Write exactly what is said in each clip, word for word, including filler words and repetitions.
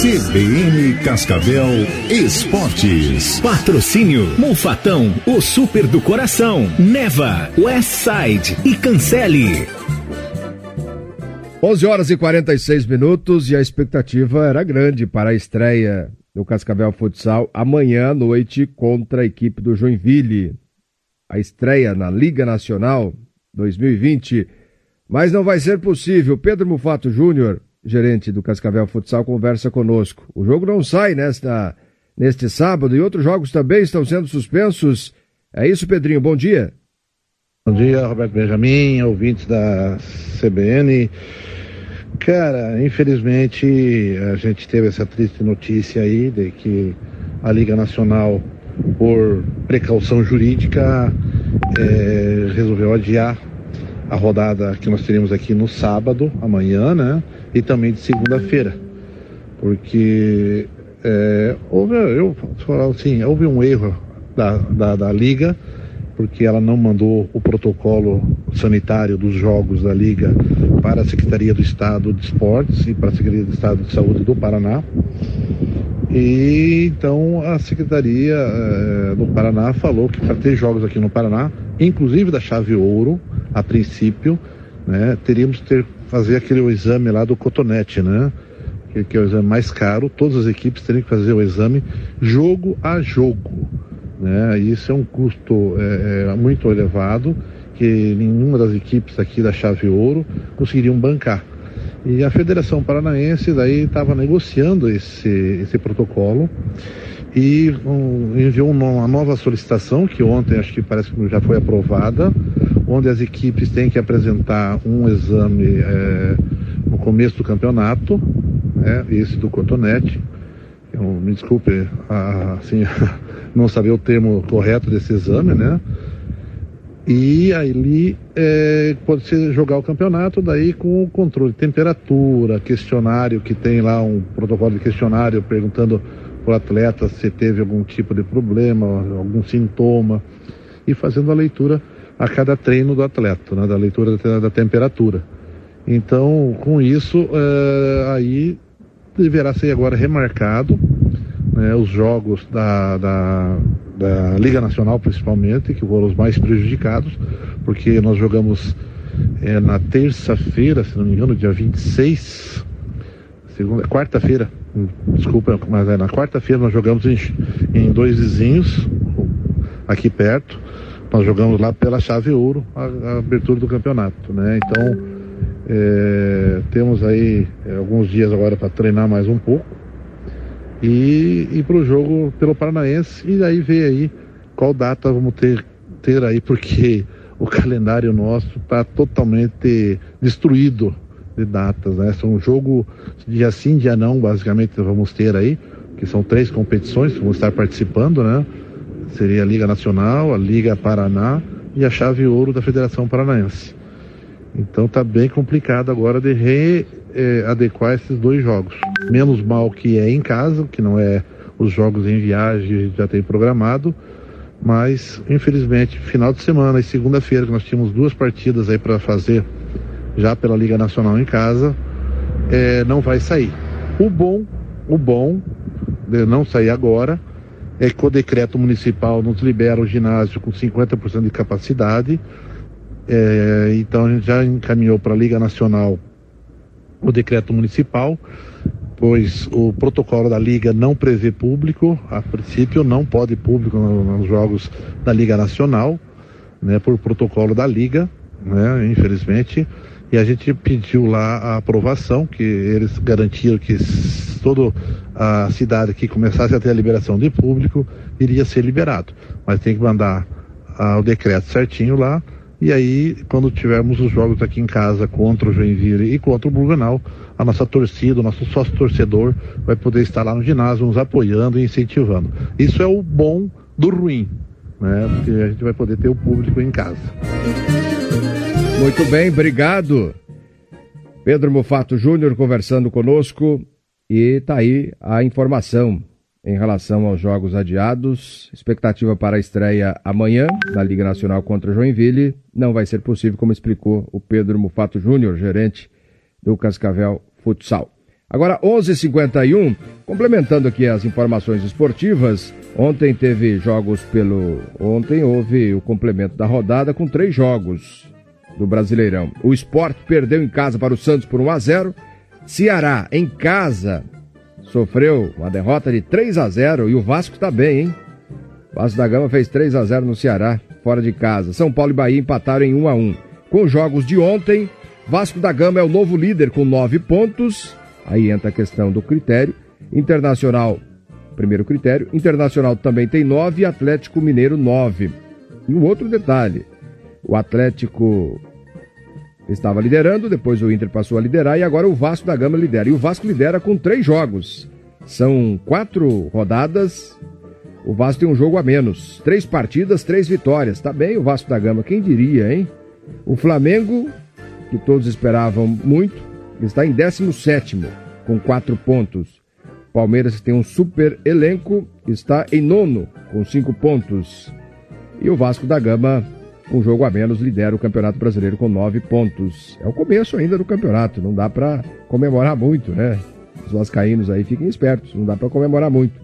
C B N Cascavel Esportes. Patrocínio Mufatão, o super do coração. Neva, Westside e Cancele. onze horas e quarenta e seis minutos e a expectativa era grande para a estreia do Cascavel Futsal amanhã à noite contra a equipe do Joinville. A estreia na Liga Nacional dois mil e vinte, mas não vai ser possível. Pedro Mufato Júnior, gerente do Cascavel Futsal, conversa conosco. O jogo não sai nesta, neste sábado e outros jogos também estão sendo suspensos. É isso, Pedrinho, bom dia. Bom dia, Roberto Benjamin, ouvintes da C B N. Cara, infelizmente a gente teve essa triste notícia aí de que a Liga Nacional, por precaução jurídica, é, resolveu adiar a rodada que nós teríamos aqui no sábado, amanhã, né? E também de segunda-feira. Porque é, houve, eu falo assim, houve um erro da, da, da Liga, porque ela não mandou o protocolo sanitário dos jogos da Liga para a Secretaria do Estado de Esportes e para a Secretaria do Estado de Saúde do Paraná. E então a Secretaria eh, do Paraná falou que para ter jogos aqui no Paraná, inclusive da chave ouro, a princípio, né, teríamos que ter, fazer aquele exame lá do cotonete, né? Que, que é o exame mais caro. Todas as equipes teriam que fazer o exame jogo a jogo. Né? Isso é um custo é, é, muito elevado, que nenhuma das equipes aqui da chave ouro conseguiriam bancar. E a Federação Paranaense daí estava negociando esse, esse protocolo e um, enviou uma nova solicitação, que ontem acho que parece que já foi aprovada, onde as equipes têm que apresentar um exame é, no começo do campeonato, né? Esse do cotonete. Eu, me desculpe, assim, não saber o termo correto desse exame, né? E aí é, pode ser jogar o campeonato daí com o controle de temperatura, questionário, que tem lá um protocolo de questionário perguntando para o atleta se teve algum tipo de problema, algum sintoma, e fazendo a leitura a cada treino do atleta, né? Da leitura da, da temperatura. Então, com isso, é, aí deverá ser agora remarcado, né, os jogos da, da, da Liga Nacional, principalmente, que foram os mais prejudicados, porque nós jogamos é, na terça-feira, se não me engano, dia vinte e seis, segunda, quarta-feira, desculpa, mas é na quarta-feira nós jogamos em, em dois vizinhos, aqui perto, nós jogamos lá pela chave ouro, a, a abertura do campeonato, né, então É, temos aí é, alguns dias agora para treinar mais um pouco e ir para o jogo pelo Paranaense e aí ver aí qual data vamos ter, ter aí, porque o calendário nosso está totalmente destruído de datas, né? São um jogo dia sim, dia não, basicamente vamos ter aí, que são três competições que vamos estar participando, né? Seria a Liga Nacional, a Liga Paraná e a chave ouro da Federação Paranaense. Então tá bem complicado agora de readequar esses dois jogos. Menos mal que é em casa, que não é os jogos em viagem, já tem programado, mas infelizmente final de semana e segunda-feira, que nós tínhamos duas partidas aí para fazer já pela Liga Nacional em casa, é, não vai sair. O bom, o bom de não sair agora é que o decreto municipal nos libera o ginásio com cinquenta por cento de capacidade. É, então a gente já encaminhou para a Liga Nacional o decreto municipal, pois o protocolo da Liga não prevê público, a princípio não pode público nos jogos da Liga Nacional, né, por protocolo da Liga, né, infelizmente, e a gente pediu lá a aprovação, que eles garantiram que toda a cidade que começasse a ter a liberação de público iria ser liberado, mas tem que mandar ah, o decreto certinho lá. E aí, quando tivermos os jogos aqui em casa contra o Joinville e contra o Blumenau, a nossa torcida, o nosso sócio torcedor vai poder estar lá no ginásio nos apoiando e incentivando. Isso é o bom do ruim, né? Porque a gente vai poder ter o público em casa. Muito bem, obrigado. Pedro Mufato Júnior conversando conosco e tá aí a informação em relação aos jogos adiados. Expectativa para a estreia amanhã na Liga Nacional contra Joinville. Não vai ser possível, como explicou o Pedro Mufato Júnior, gerente do Cascavel Futsal. Agora, onze e cinquenta e um, complementando aqui as informações esportivas, ontem teve jogos pelo... Ontem houve o complemento da rodada com três jogos do Brasileirão. O Sport perdeu em casa para o Santos por um a zero. Ceará, em casa, sofreu uma derrota de três a zero e o Vasco está bem, hein? O Vasco da Gama fez três a zero no Ceará, fora de casa. São Paulo e Bahia empataram em um a um. Com os jogos de ontem, Vasco da Gama é o novo líder com nove pontos. Aí entra a questão do critério. Internacional, primeiro critério. Internacional também tem nove e Atlético Mineiro nove. E um outro detalhe. O Atlético estava liderando, depois o Inter passou a liderar e agora o Vasco da Gama lidera. E o Vasco lidera com três jogos. São quatro rodadas. O Vasco tem um jogo a menos. Três partidas, três vitórias. Tá bem o Vasco da Gama, quem diria, hein? O Flamengo, que todos esperavam muito, está em décimo sétimo, com quatro pontos. Palmeiras, que tem um super elenco, está em nono, com cinco pontos. E o Vasco da Gama, um jogo a menos, lidera o Campeonato Brasileiro com nove pontos. É o começo ainda do campeonato, não dá para comemorar muito, né? Os vascaínos aí fiquem espertos, não dá para comemorar muito.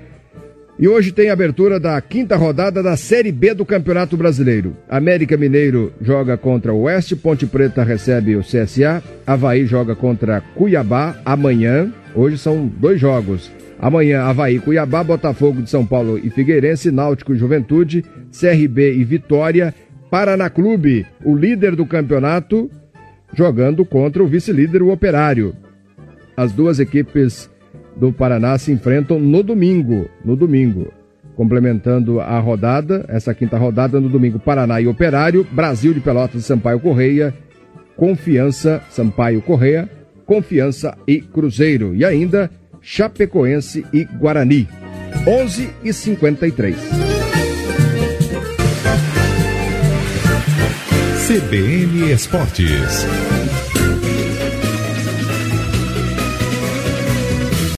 E hoje tem a abertura da quinta rodada da Série B do Campeonato Brasileiro. América Mineiro joga contra o Oeste, Ponte Preta recebe o C S A, Avaí joga contra Cuiabá amanhã. Hoje são dois jogos. Amanhã, Avaí, Cuiabá, Botafogo de São Paulo e Figueirense, Náutico e Juventude, C R B e Vitória, Paraná Clube, o líder do campeonato, jogando contra o vice-líder, o Operário. As duas equipes do Paraná se enfrentam no domingo, no domingo, complementando a rodada, essa quinta rodada, no domingo, Paraná e Operário, Brasil de Pelotas e Sampaio Correia, Confiança, Sampaio Correia, Confiança e Cruzeiro, e ainda Chapecoense e Guarani. onze e cinquenta e três. C B N Esportes.